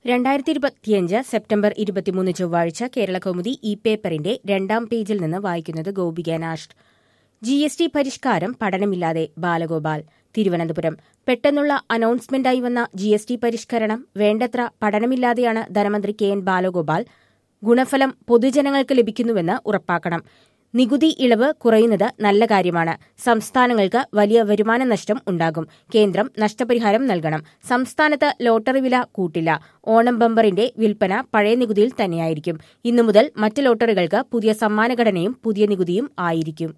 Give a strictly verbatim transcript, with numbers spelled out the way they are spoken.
രണ്ടായിരത്തി ഇരുപത്തിയഞ്ച് സെപ്റ്റംബർ ഇരുപത്തിമൂന്ന് ചൊവ്വാഴ്ച കേരളകൗമുദി ഇ പേപ്പറിന്റെ രണ്ടാം പേജിൽ നിന്ന് വായിക്കുന്നത് Gopika Nash. G S T പരിഷ്കാരം പഠനമില്ലാതെ ബാലഗോപാൽ. തിരുവനന്തപുരം. പെട്ടെന്നുള്ള അനൗൺസ്മെന്റായി വന്ന ജി എസ് ടി പരിഷ്കരണം വേണ്ടത്ര പഠനമില്ലാതെയാണ് ധനമന്ത്രി കെ എൻ ബാലഗോപാൽ. ഗുണഫലം പൊതുജനങ്ങൾക്ക് ലഭിക്കുന്നുവെന്ന് ഉറപ്പാക്കണം. നികുതി ഇളവ് കുറയുന്നത് നല്ല കാര്യമാണ്. സംസ്ഥാനങ്ങൾക്ക് വലിയ വരുമാന നഷ്ടം ഉണ്ടാകും. കേന്ദ്രം നഷ്ടപരിഹാരം നൽകണം. സംസ്ഥാനത്ത് ലോട്ടറി വില കൂട്ടില്ല. ഓണം ബമ്പറിന്റെ വിൽപ്പന പഴയ നികുതിയിൽ തന്നെയായിരിക്കും. ഇന്നു മുതൽ മറ്റ് ലോട്ടറികൾക്ക് പുതിയ സമ്മാനഘടനയും പുതിയ നികുതിയും ആയിരിക്കും.